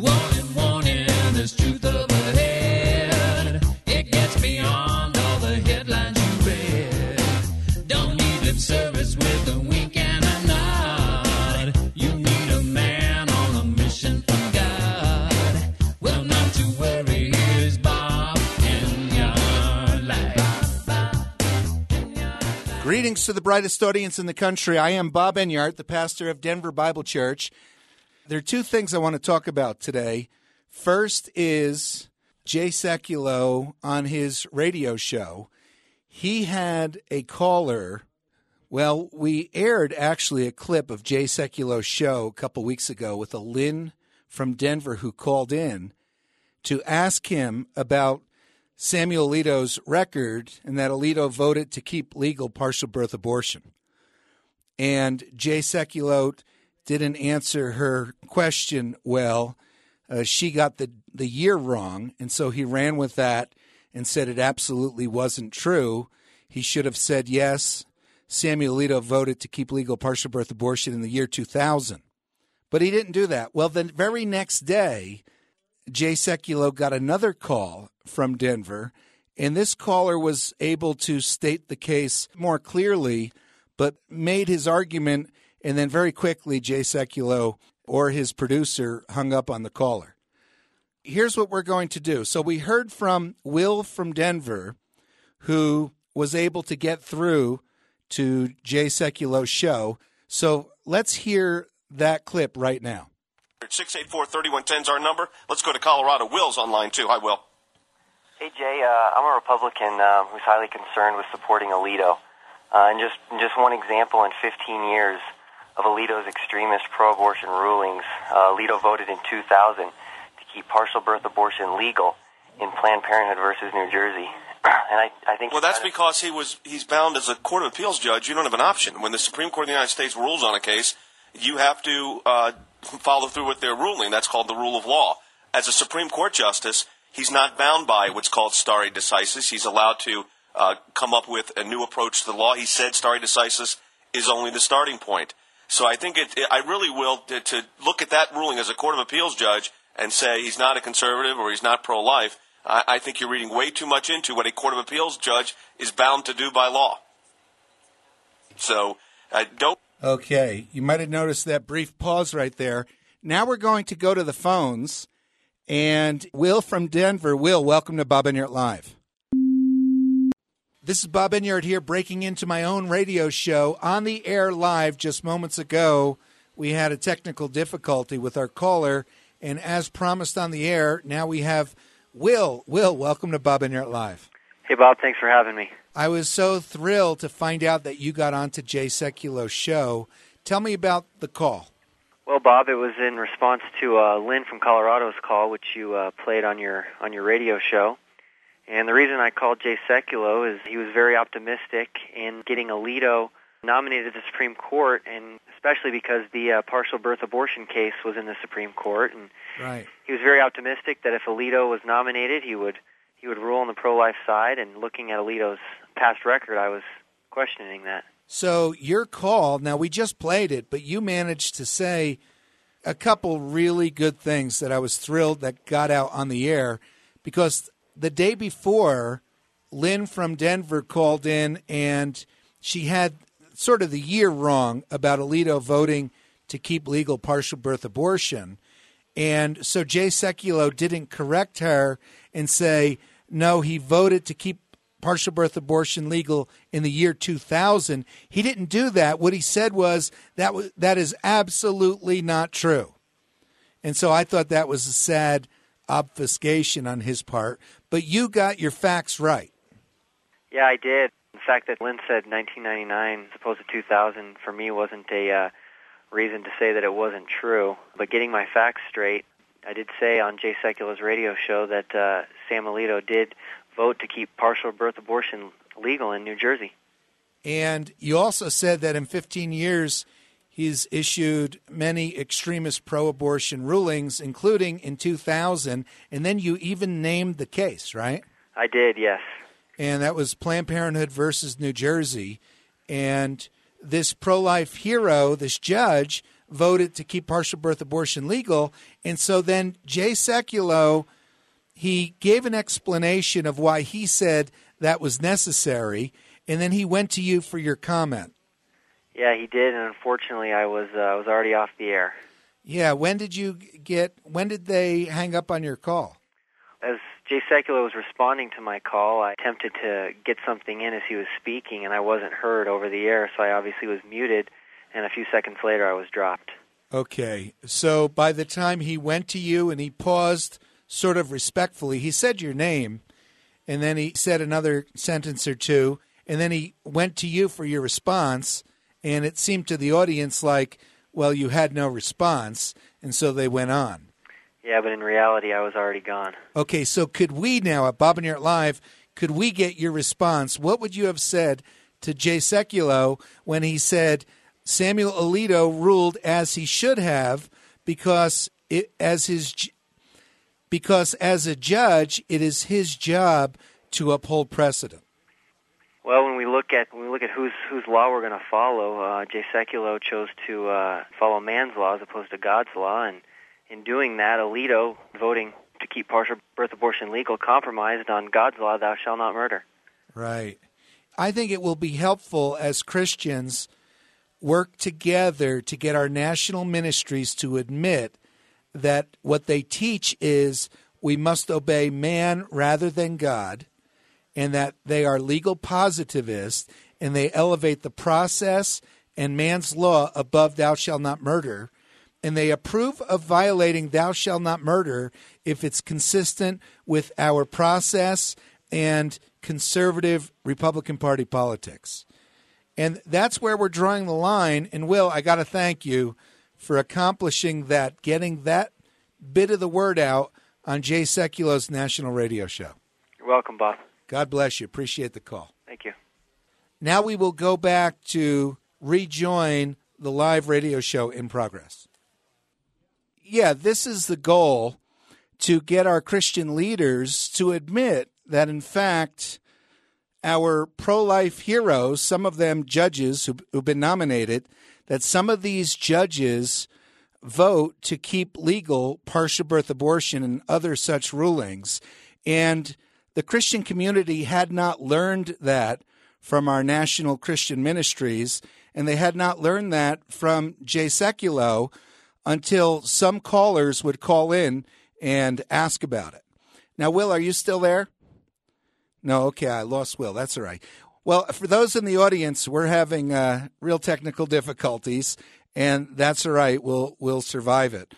Warning, warning, there's truth overhead. It gets beyond all the headlines you read. Don't need lip service with a wink and a nod. You need a man on a mission from God. Well, not to worry, here's Bob in your life. Greetings to the brightest audience in the country. I am Bob Enyart, the pastor of Denver Bible Church. There are two things I want to talk about today. First is Jay Sekulow on his radio show. He had a caller. Well, we aired actually a clip of Jay Sekulow's show a couple weeks ago with a Lynn from Denver who called in to ask him about Samuel Alito's record and that Alito voted to keep legal partial birth abortion. And Jay Sekulow didn't answer her question well. She got the year wrong, and so he ran with that and said it absolutely wasn't true. He should have said, yes, Samuel Alito voted to keep legal partial birth abortion in the year 2000. But he didn't do that. Well, the very next day, Jay Sekulow got another call from Denver, and this caller was able to state the case more clearly, but made his argument, and then very quickly Jay Sekulow or his producer hung up on the caller. Here's what we're going to do. So we heard from Will from Denver, who was able to get through to Jay Sekulow's show. So let's hear that clip right now. 684-3110 is our number. Let's go to Colorado. Will's online, too. Hi, Will. Hey, Jay. I'm a Republican who's highly concerned with supporting Alito. And just one example, in 15 years of Alito's extremist pro-abortion rulings, Alito voted in 2000 to keep partial birth abortion legal in Planned Parenthood versus New Jersey. And I think... Well, that's because he's bound as a Court of Appeals judge. You don't have an option. When the Supreme Court of the United States rules on a case, you have to follow through with their ruling. That's called the rule of law. As a Supreme Court justice, he's not bound by what's called stare decisis. He's allowed to come up with a new approach to the law. He said stare decisis is only the starting point. So I think I really will to look at that ruling as a Court of Appeals judge and say he's not a conservative or he's not pro-life. I think you're reading way too much into what a Court of Appeals judge is bound to do by law. So don't... Okay, you might have noticed that brief pause right there. Now we're going to go to the phones, and Will from Denver. Will, welcome to Bob Enyart Live. This is Bob Enyart here, breaking into my own radio show on the air live. Just moments ago, we had a technical difficulty with our caller, and as promised on the air, now we have Will. Will, welcome to Bob Enyart Live. Hey, Bob. Thanks for having me. I was so thrilled to find out that you got onto Jay Sekulow's show. Tell me about the call. Well, Bob, it was in response to Lynn from Colorado's call, which you played on your radio show. And the reason I called Jay Sekulow is he was very optimistic in getting Alito nominated to the Supreme Court, and especially because the partial birth abortion case was in the Supreme Court. And right. He was very optimistic that if Alito was nominated, he would rule on the pro-life side, and looking at Alito's past record, I was questioning that. So your call, now we just played it, but you managed to say a couple really good things that I was thrilled that got out on the air, because the day before, Lynn from Denver called in, and she had sort of the year wrong about Alito voting to keep legal partial birth abortion. And so Jay Sekulow didn't correct her and say, no, he voted to keep partial birth abortion legal in the year 2000. He didn't do that. What he said was that is absolutely not true. And so I thought that was a sad obfuscation on his part. But you got your facts right. Yeah, I did. The fact that Lynn said 1999 as opposed to 2000 for me wasn't a reason to say that it wasn't true. But getting my facts straight, I did say on Jay Sekulow's radio show that Sam Alito did vote to keep partial birth abortion legal in New Jersey. And you also said that in 15 years, he's issued many extremist pro-abortion rulings, including in 2000, and then you even named the case, right? I did, yes. And that was Planned Parenthood versus New Jersey. And this pro-life hero, this judge, voted to keep partial birth abortion legal. And so then Jay Sekulow, he gave an explanation of why he said that was necessary, and then he went to you for your comment. Yeah, he did, and unfortunately I was already off the air. Yeah, when did they hang up on your call? As Jay Sekulow was responding to my call, I attempted to get something in as he was speaking, and I wasn't heard over the air, so I obviously was muted, and a few seconds later I was dropped. Okay, so by the time he went to you and he paused sort of respectfully, he said your name, and then he said another sentence or two, and then he went to you for your response, and it seemed to the audience like, well, you had no response, and so they went on. Yeah, but in reality, I was already gone. Okay, so could we now, at Bob and Yart Live, could we get your response? What would you have said to Jay Sekulow when he said Samuel Alito ruled as he should have because as a judge, it is his job to uphold precedent? Well, when we look at whose law we're going to follow, Jay Sekulow chose to follow man's law as opposed to God's law, and in doing that, Alito, voting to keep partial birth abortion legal, compromised on God's law, thou shalt not murder. Right. I think it will be helpful as Christians work together to get our national ministries to admit that what they teach is we must obey man rather than God, and that they are legal positivists, and they elevate the process and man's law above thou shalt not murder, and they approve of violating thou shalt not murder if it's consistent with our process and conservative Republican Party politics. And that's where we're drawing the line. And, Will, I got to thank you for accomplishing that, getting that bit of the word out on Jay Sekulow's national radio show. You're welcome, Bob. God bless you. Appreciate the call. Thank you. Now we will go back to rejoin the live radio show in progress. Yeah, this is the goal, to get our Christian leaders to admit that, in fact, our pro-life heroes, some of them judges who've been nominated, that some of these judges vote to keep legal partial birth abortion and other such rulings. And the Christian community had not learned that from our national Christian ministries, and they had not learned that from Jay Sekulow until some callers would call in and ask about it. Now, Will, are you still there? No, okay, I lost Will. That's all right. Well, for those in the audience, we're having real technical difficulties, and that's all right. We'll survive it.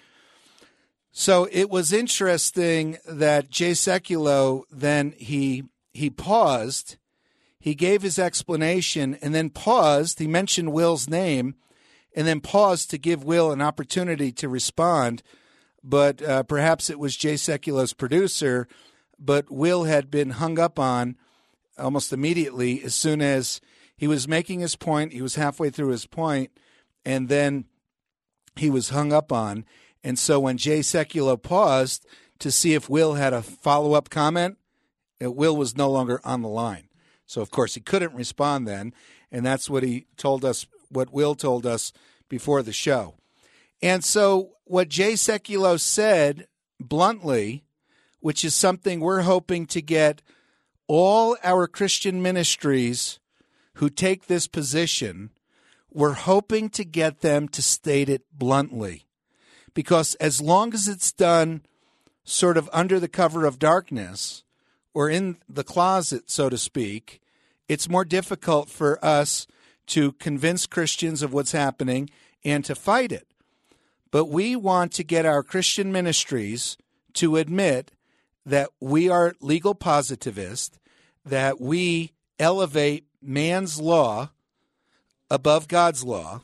So it was interesting that Jay Sekulow, then he paused, he gave his explanation, and then paused. He mentioned Will's name, and then paused to give Will an opportunity to respond. But perhaps it was Jay Sekulow's producer, but Will had been hung up on almost immediately as soon as he was making his point. He was halfway through his point, and then he was hung up on. And so when Jay Sekulow paused to see if Will had a follow-up comment, Will was no longer on the line. So, of course, he couldn't respond then, and that's what he told us, what Will told us before the show. And so what Jay Sekulow said bluntly, which is something we're hoping to get all our Christian ministries who take this position, we're hoping to get them to state it bluntly. Because as long as it's done sort of under the cover of darkness or in the closet, so to speak, it's more difficult for us to convince Christians of what's happening and to fight it. But we want to get our Christian ministries to admit that we are legal positivists, that we elevate man's law above God's law,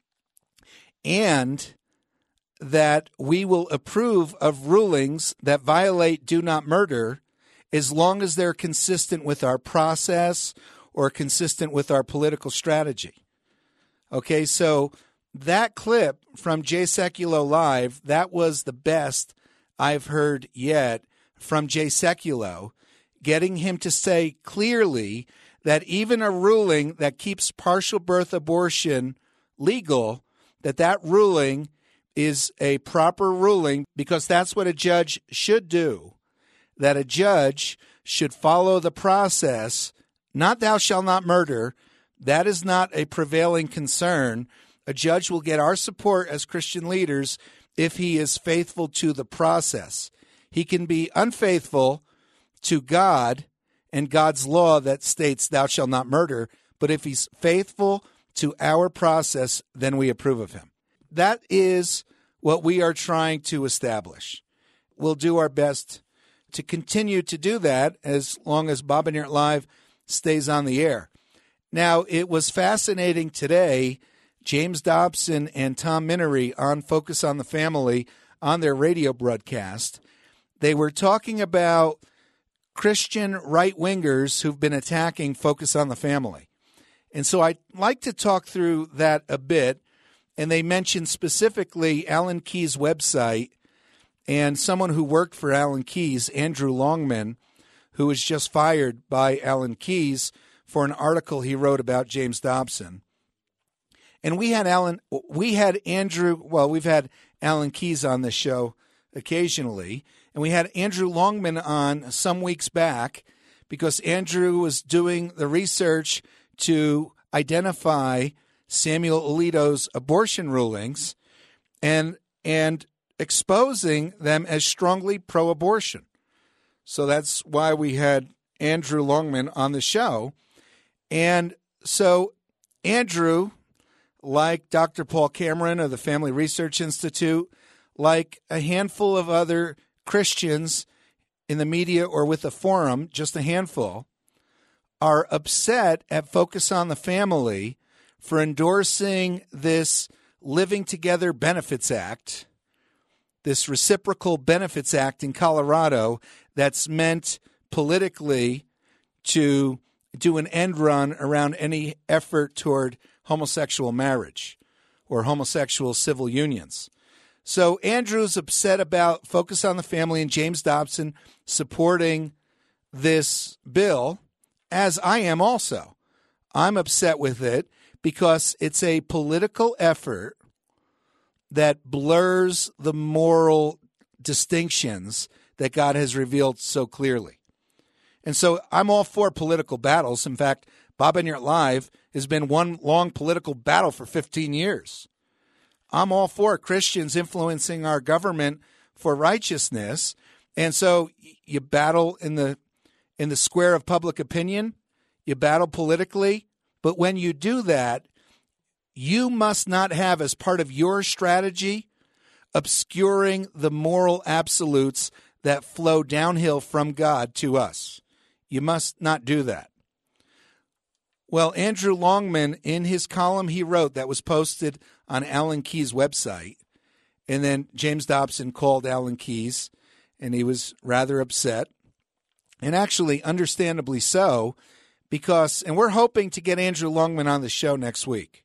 and that we will approve of rulings that violate do not murder as long as they're consistent with our process or consistent with our political strategy. Okay, so that clip from Jay Sekulow Live, that was the best I've heard yet from Jay Sekulow, getting him to say clearly that even a ruling that keeps partial birth abortion legal that ruling is a proper ruling, because that's what a judge should do, that a judge should follow the process, not thou shalt not murder. That is not a prevailing concern. A judge will get our support as Christian leaders if he is faithful to the process. He can be unfaithful to God and God's law that states thou shalt not murder, but if he's faithful to our process, then we approve of him. That is what we are trying to establish. We'll do our best to continue to do that as long as Bob and Yurt Live stays on the air. Now, it was fascinating today, James Dobson and Tom Minery on Focus on the Family on their radio broadcast. They were talking about Christian right-wingers who've been attacking Focus on the Family. And so I'd like to talk through that a bit. And they mentioned specifically Alan Keyes' website and someone who worked for Alan Keyes, Andrew Longman, who was just fired by Alan Keyes for an article he wrote about James Dobson. And we've had Alan Keyes on this show occasionally, and we had Andrew Longman on some weeks back because Andrew was doing the research to identify Samuel Alito's abortion rulings and exposing them as strongly pro-abortion. So that's why we had Andrew Longman on the show. And so Andrew, like Dr. Paul Cameron of the Family Research Institute, like a handful of other Christians in the media or with the forum, just a handful, are upset at Focus on the Family for endorsing this Living Together Benefits Act, this Reciprocal Benefits Act in Colorado that's meant politically to do an end run around any effort toward homosexual marriage or homosexual civil unions. So Andrew's upset about Focus on the Family and James Dobson supporting this bill, as I am also. I'm upset with it because it's a political effort that blurs the moral distinctions that God has revealed so clearly. And so I'm all for political battles. In fact, Bob and Yurt Live has been one long political battle for 15 years. I'm all for Christians influencing our government for righteousness. And so you battle in the square of public opinion, you battle politically, but when you do that, you must not have as part of your strategy obscuring the moral absolutes that flow downhill from God to us. You must not do that. Well, Andrew Longman, in his column he wrote that was posted on Alan Keyes' website, and then James Dobson called Alan Keyes, and he was rather upset, and actually understandably so, because, and we're hoping to get Andrew Longman on the show next week.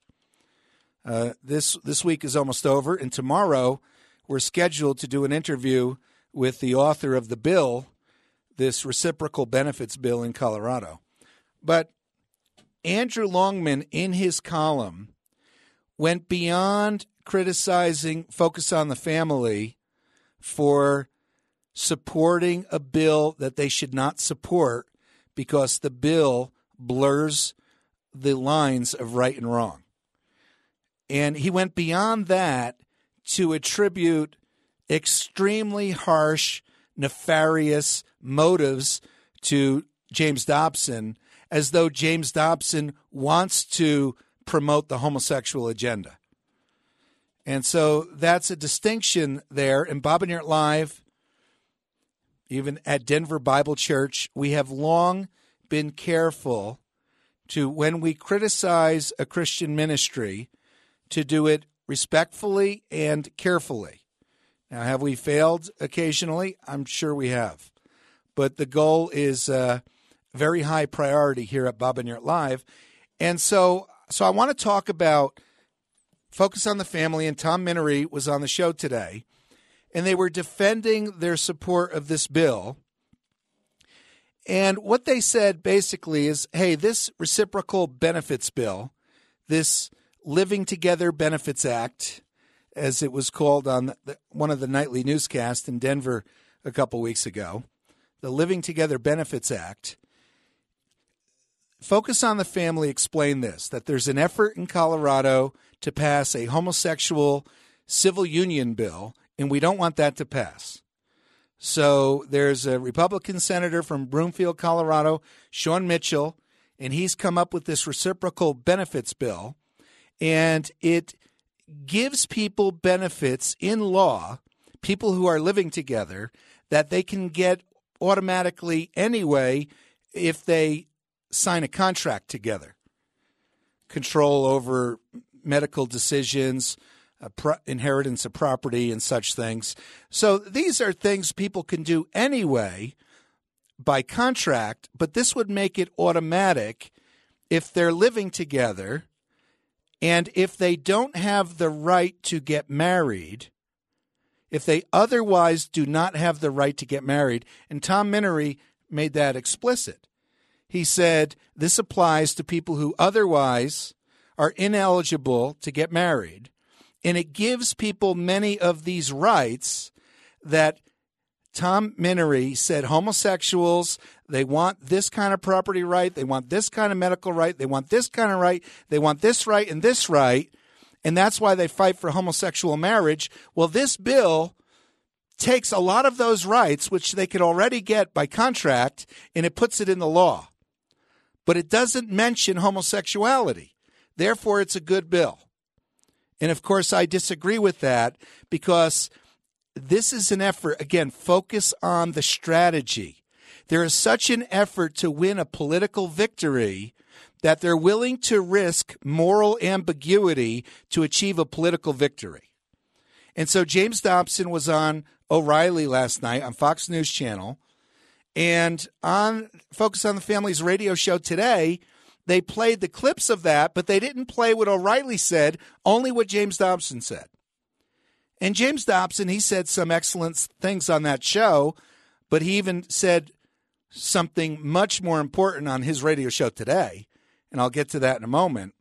This week is almost over, and tomorrow we're scheduled to do an interview with the author of the bill, this reciprocal benefits bill in Colorado. But Andrew Longman, in his column, went beyond criticizing Focus on the Family for supporting a bill that they should not support because the bill blurs the lines of right and wrong. And he went beyond that to attribute extremely harsh, nefarious motives to James Dobson, as though James Dobson wants to promote the homosexual agenda. And so that's a distinction there. And Bob and Yurt Live, even at Denver Bible Church, we have long been careful to, when we criticize a Christian ministry, to do it respectfully and carefully. Now, have we failed occasionally? I'm sure we have. But the goal is very high priority here at Bob and Yurt Live. And so I want to talk about Focus on the Family, and Tom Minery was on the show today, and they were defending their support of this bill. And what they said basically is, hey, this reciprocal benefits bill, this Living Together Benefits Act, as it was called on one of the nightly newscasts in Denver a couple weeks ago, the Living Together Benefits Act. Focus on the Family explained this, that there's an effort in Colorado to pass a homosexual civil union bill, and we don't want that to pass. So there's a Republican senator from Broomfield, Colorado, Sean Mitchell, and he's come up with this reciprocal benefits bill, and it gives people benefits in law, people who are living together, that they can get automatically anyway if they sign a contract together. Control over medical decisions, inheritance of property, and such things. So these are things people can do anyway by contract, but this would make it automatic if they're living together, and if they don't have the right to get married, if they otherwise do not have the right to get married, and Tom Minery made that explicit. He said this applies to people who otherwise are ineligible to get married, and it gives people many of these rights that Tom Minery said homosexuals, they want this kind of property right, they want this kind of medical right, they want this kind of right, they want this right and this right, and that's why they fight for homosexual marriage. Well, this bill takes a lot of those rights, which they could already get by contract, and it puts it in the law. But it doesn't mention homosexuality. Therefore, it's a good bill. And, of course, I disagree with that because this is an effort, again, focus on the strategy. There is such an effort to win a political victory that they're willing to risk moral ambiguity to achieve a political victory. And so James Dobson was on O'Reilly last night on Fox News Channel, and on Focus on the Family's radio show today, they played the clips of that, but they didn't play what O'Reilly said, only what James Dobson said. And James Dobson, he said some excellent things on that show, but he even said something much more important on his radio show today, and I'll get to that in a moment.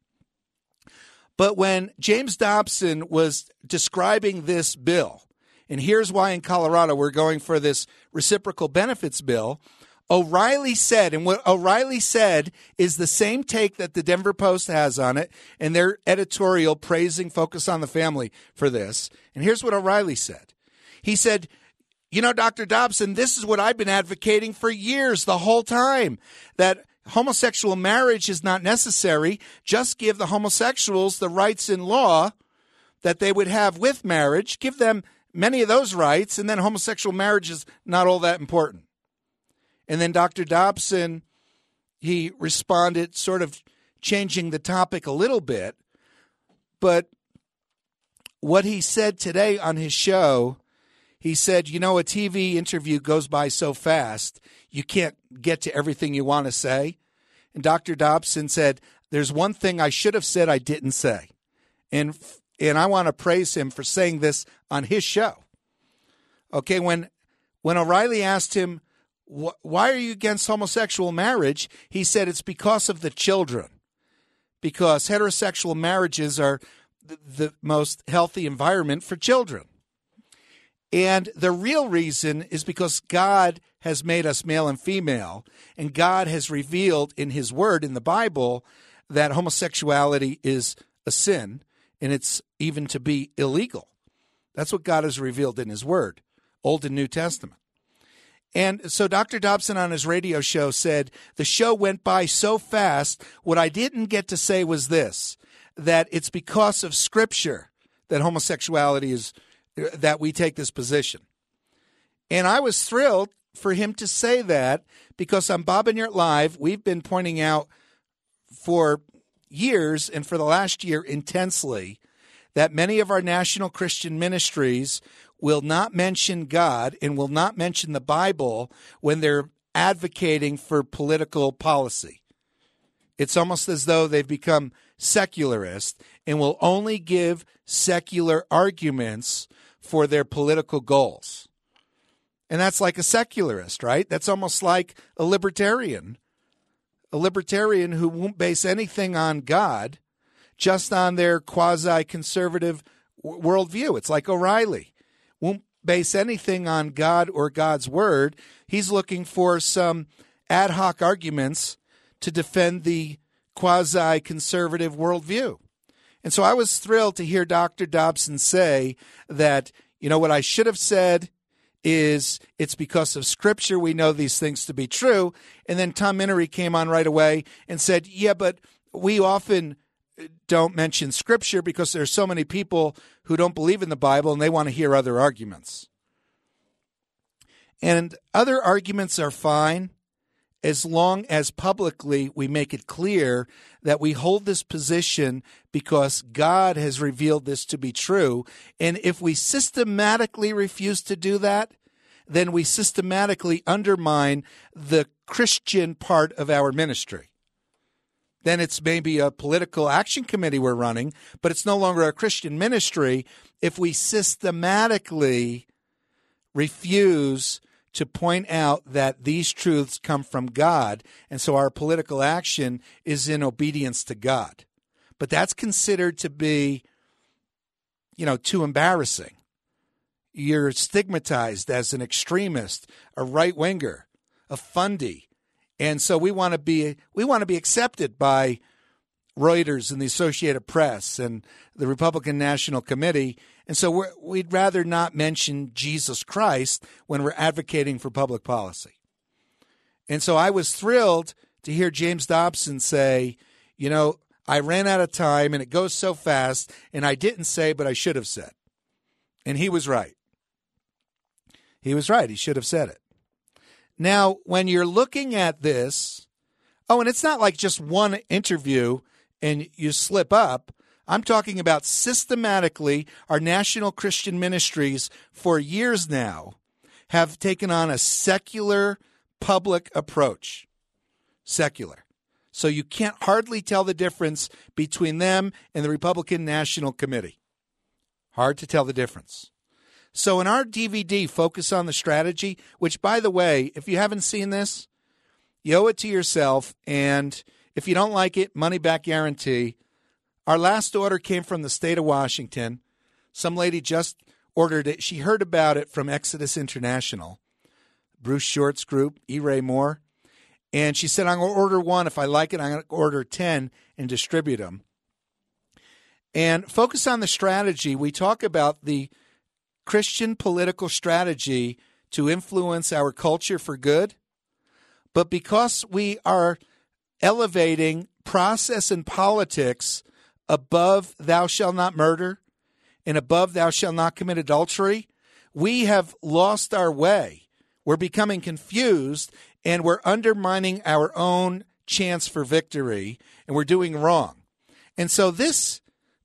But when James Dobson was describing this bill, and here's why in Colorado we're going for this reciprocal benefits bill, O'Reilly said, and what O'Reilly said is the same take that the Denver Post has on it, and their editorial praising Focus on the Family for this. And here's what O'Reilly said. He said, you know, Dr. Dobson, this is what I've been advocating for years, the whole time, that homosexual marriage is not necessary. Just give the homosexuals the rights in law that they would have with marriage. Give them many of those rights, and then homosexual marriage is not all that important. And then Dr. Dobson, he responded sort of changing the topic a little bit. But what he said today on his show, he said, you know, a TV interview goes by so fast, you can't get to everything you want to say. And Dr. Dobson said, there's one thing I should have said I didn't say. And I want to praise him for saying this on his show. Okay, when O'Reilly asked him, why are you against homosexual marriage? He said it's because of the children. Because heterosexual marriages are the most healthy environment for children. And the real reason is because God has made us male and female, and God has revealed in his word in the Bible that homosexuality is a sin, and it's even to be illegal. That's what God has revealed in his word, Old and New Testament. And so Dr. Dobson on his radio show said, the show went by so fast, what I didn't get to say was this, that it's because of Scripture that homosexuality is, that we take this position. And I was thrilled for him to say that because on Bob and Yurt Live, we've been pointing out for years and for the last year intensely that many of our national Christian ministries will not mention God and will not mention the Bible when they're advocating for political policy. It's almost as though they've become secularist and will only give secular arguments for their political goals. And that's like a secularist, right? That's almost like a libertarian who won't base anything on God, just on their quasi-conservative worldview. It's like O'Reilly. Won't base anything on God or God's word. He's looking for some ad hoc arguments to defend the quasi-conservative worldview. And so I was thrilled to hear Dr. Dobson say that, what I should have said is it's because of Scripture we know these things to be true. And then Tom Menery came on right away and said, yeah, but we often don't mention Scripture because there's so many people who don't believe in the Bible and they want to hear other arguments. And other arguments are fine as long as publicly we make it clear that we hold this position because God has revealed this to be true. And if we systematically refuse to do that, then we systematically undermine the Christian part of our ministry. Then it's maybe a political action committee we're running, but it's no longer a Christian ministry if we systematically refuse to point out that these truths come from God, and so our political action is in obedience to God. But that's considered to be, too embarrassing. You're stigmatized as an extremist, a right-winger, a fundy. And so we want to be accepted by Reuters and the Associated Press and the Republican National Committee. And so we'd rather not mention Jesus Christ when we're advocating for public policy. And so I was thrilled to hear James Dobson say, I ran out of time and it goes so fast and I didn't say, but I should have said. And he was right. He was right. He should have said it. Now, when you're looking at this, and it's not like just one interview and you slip up. I'm talking about systematically our national Christian ministries for years now have taken on a secular public approach. Secular. So you can't hardly tell the difference between them and the Republican National Committee. Hard to tell the difference. So in our DVD, Focus on the Strategy, which, by the way, if you haven't seen this, you owe it to yourself. And if you don't like it, money back guarantee. Our last order came from the state of Washington. Some lady just ordered it. She heard about it from Exodus International, Bruce Short's group, E. Ray Moore. And she said, I'm going to order one. If I like it, I'm going to order 10 and distribute them. And Focus on the Strategy, we talk about the Christian political strategy to influence our culture for good. But because we are elevating process and politics above thou shalt not murder and above thou shalt not commit adultery, we have lost our way. We're becoming confused and we're undermining our own chance for victory and we're doing wrong. And so this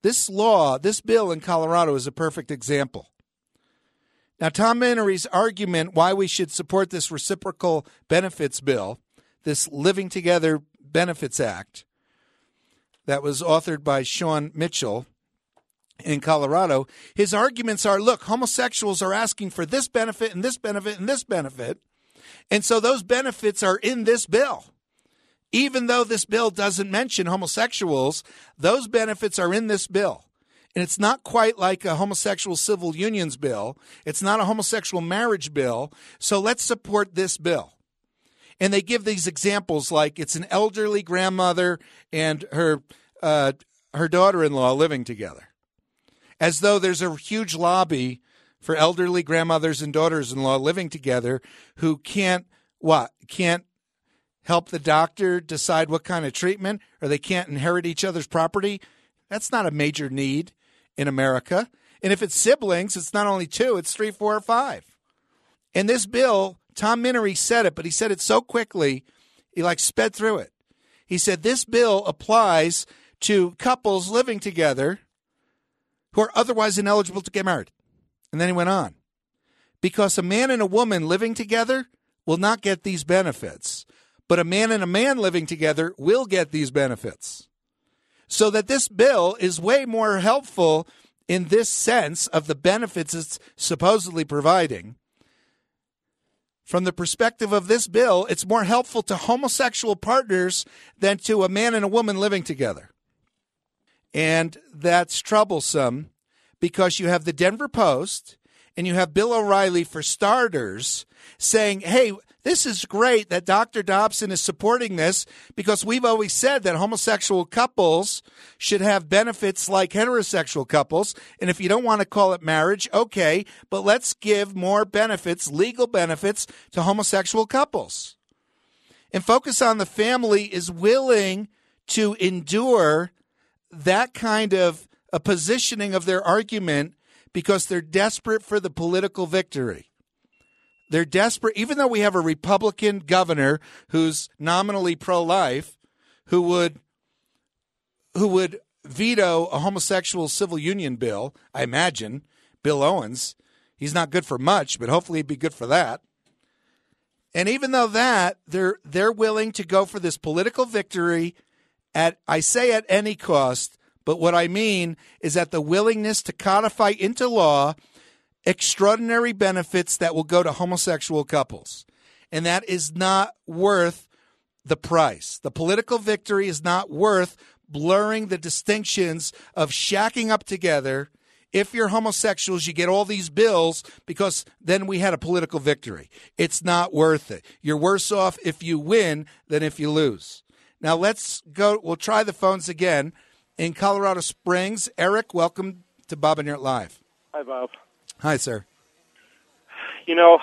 bill in Colorado is a perfect example. Now, Tom Menery's argument why we should support this reciprocal benefits bill, this Living Together Benefits Act that was authored by Sean Mitchell in Colorado, his arguments are, look, homosexuals are asking for this benefit and this benefit and this benefit, and so those benefits are in this bill. Even though this bill doesn't mention homosexuals, those benefits are in this bill. And it's not quite like a homosexual civil unions bill. It's not a homosexual marriage bill. So let's support this bill. And they give these examples like it's an elderly grandmother and her daughter-in-law living together. As though there's a huge lobby for elderly grandmothers and daughters-in-law living together who can't help the doctor decide what kind of treatment, or they can't inherit each other's property. That's not a major need in America. And if it's siblings, it's not only 2, it's 3, 4, or 5. And this bill, Tom Menery said it, but he said it so quickly, he sped through it. He said this bill applies to couples living together who are otherwise ineligible to get married. And then he went on. Because a man and a woman living together will not get these benefits, but a man and a man living together will get these benefits. So that this bill is way more helpful in this sense of the benefits it's supposedly providing. From the perspective of this bill, it's more helpful to homosexual partners than to a man and a woman living together. And that's troublesome because you have the Denver Post and you have Bill O'Reilly, for starters, saying, hey, this is great that Dr. Dobson is supporting this because we've always said that homosexual couples should have benefits like heterosexual couples. And if you don't want to call it marriage, okay, but let's give more benefits, legal benefits, to homosexual couples. And Focus on the Family is willing to endure that kind of a positioning of their argument because they're desperate for the political victory. They're desperate, even though we have a Republican governor who's nominally pro-life, who would veto a homosexual civil union bill, I imagine, Bill Owens. He's not good for much, but hopefully he'd be good for that. And even though that, they're willing to go for this political victory at any cost, but what I mean is at the willingness to codify into law extraordinary benefits that will go to homosexual couples. And that is not worth the price. The political victory is not worth blurring the distinctions of shacking up together. If you're homosexuals, you get all these bills because then we had a political victory. It's not worth it. You're worse off if you win than if you lose. Now let's go. We'll try the phones again. In Colorado Springs, Eric, welcome to Bob and Yurt Live. Hi, Bob. Hi, sir. You know,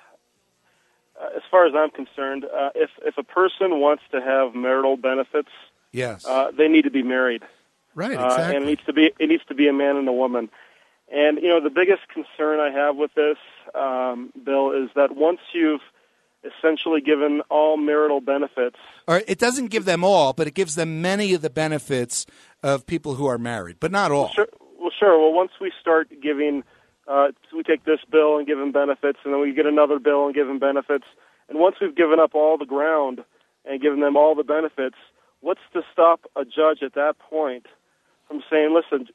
as far as I'm concerned, if a person wants to have marital benefits, yes, they need to be married. Right, exactly. And it needs to be a man and a woman. And you know, the biggest concern I have with this, Bill, is that once you've essentially given all marital benefits, or it doesn't give them all, but it gives them many of the benefits of people who are married, but not all. Sure. Well, once we start giving. We take this bill and give them benefits, and then we get another bill and give them benefits. And once we've given up all the ground and given them all the benefits, what's to stop a judge at that point from saying, listen,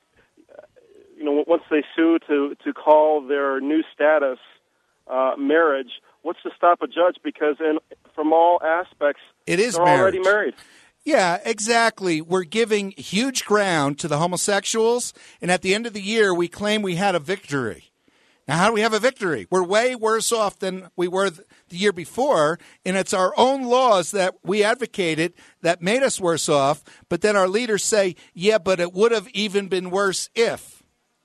you know, once they sue to call their new status marriage, what's to stop a judge? Because from all aspects, it is they're marriage. already married. Yeah, exactly. We're giving huge ground to the homosexuals, and at the end of the year, we claim we had a victory. Now, how do we have a victory? We're way worse off than we were the year before, and it's our own laws that we advocated that made us worse off, but then our leaders say, yeah, but it would have even been worse if.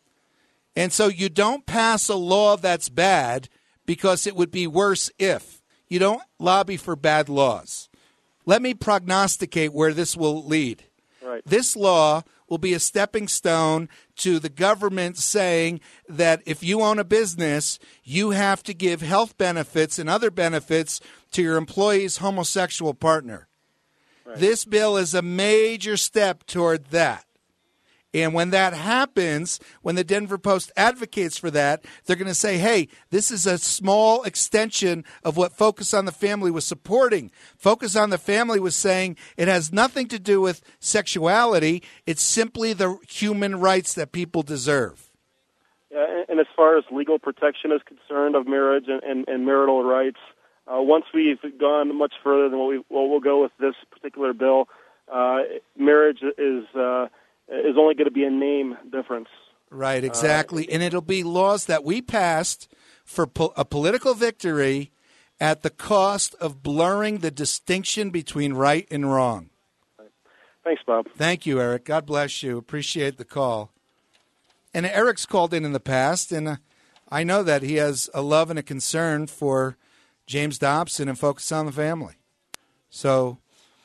And so you don't pass a law that's bad because it would be worse if. You don't lobby for bad laws. Let me prognosticate where this will lead. Right. This law will be a stepping stone to the government saying that if you own a business, you have to give health benefits and other benefits to your employee's homosexual partner. Right. This bill is a major step toward that. And when that happens, when the Denver Post advocates for that, they're going to say, hey, this is a small extension of what Focus on the Family was supporting. Focus on the Family was saying it has nothing to do with sexuality. It's simply the human rights that people deserve. Yeah, and as far as legal protection is concerned of marriage and marital rights, once we've gone much further than what we'll go with this particular bill, marriage is only going to be a name difference. Right, exactly. And it'll be laws that we passed for a political victory at the cost of blurring the distinction between right and wrong. Right. Thanks, Bob. Thank you, Eric. God bless you. Appreciate the call. And Eric's called in the past, and I know that he has a love and a concern for James Dobson and Focus on the Family. So,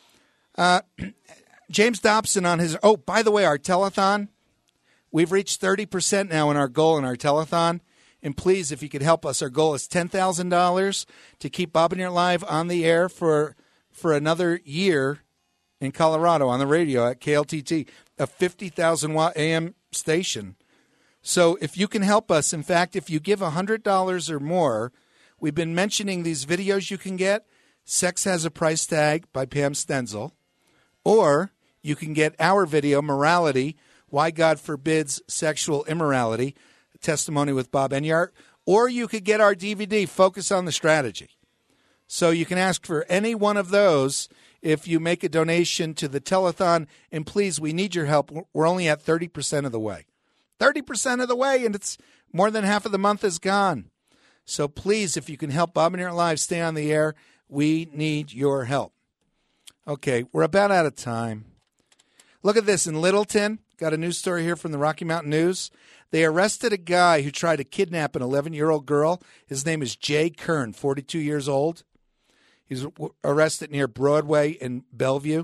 James Dobson on his, by the way, our telethon, we've reached 30% now in our goal in our telethon. And please, if you could help us, our goal is $10,000 to keep Bob and Yurt Live on the air for another year in Colorado on the radio at KLTT, a 50,000 watt AM station. So if you can help us, in fact, if you give $100 or more, we've been mentioning these videos you can get, Sex Has a Price Tag by Pam Stenzel, or you can get our video, Morality, Why God Forbids Sexual Immorality, a testimony with Bob Enyart, or you could get our DVD, Focus on the Strategy. So you can ask for any one of those if you make a donation to the telethon. And please, we need your help. We're only at 30% of the way. 30% of the way, and it's more than half of the month is gone. So please, if you can help Bob and Aaron Live stay on the air, we need your help. Okay, we're about out of time. Look at this. In Littleton, got a news story here from the Rocky Mountain News. They arrested a guy who tried to kidnap an 11-year-old girl. His name is Jay Kern, 42 years old. He was arrested near Broadway in Bellevue.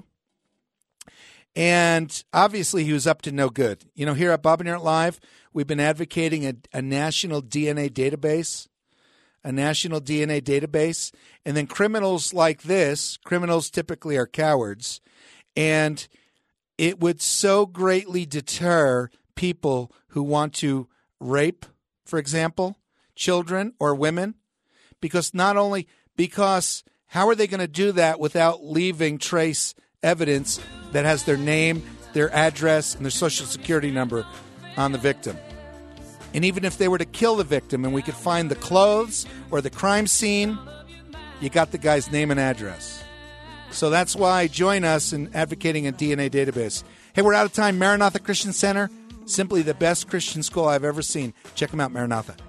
And obviously he was up to no good. You know, here at Bob and Aaron Live, we've been advocating a national DNA database. A national DNA database. And then criminals like this, criminals typically are cowards. And it would so greatly deter people who want to rape, for example, children or women. Because how are they going to do that without leaving trace evidence that has their name, their address, and their social security number on the victim? And even if they were to kill the victim and we could find the clothes or the crime scene, you got the guy's name and address. So that's why join us in advocating a DNA database. Hey, we're out of time. Maranatha Christian Center, simply the best Christian school I've ever seen. Check them out, Maranatha.